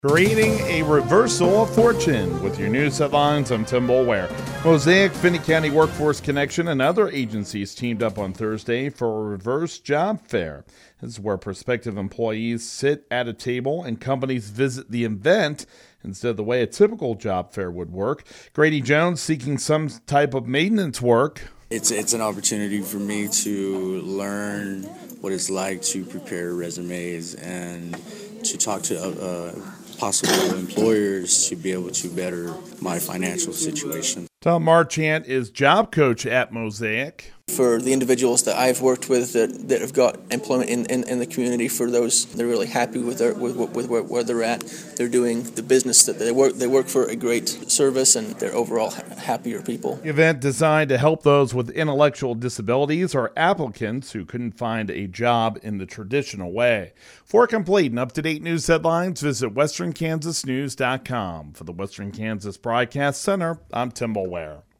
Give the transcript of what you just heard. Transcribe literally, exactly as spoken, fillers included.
Creating a reversal of fortune. With your news headlines, I'm Tim Boulware. Mosaic, Finney County Workforce Connection, and other agencies teamed up on Thursday for a reverse job fair. This is where prospective employees sit at a table and companies visit the event instead of the way a typical job fair would work. Grady Jones seeking some type of maintenance work. It's it's an opportunity for me to learn what it's like to prepare resumes and to talk to uh, possible employers to be able to better my financial situation. Tom Marchant is job coach at Mosaic. For the individuals that I've worked with that, that have got employment in, in, in the community, for those they're really happy with their with, with where, where they're at. They're doing the business that they work. They work for a great service, and they're overall happier people. The event designed to help those with intellectual disabilities or applicants who couldn't find a job in the traditional way. For complete and up-to-date news headlines, visit western kansas news dot com. For the Western Kansas Broadcast Center, I'm Tim Boulware.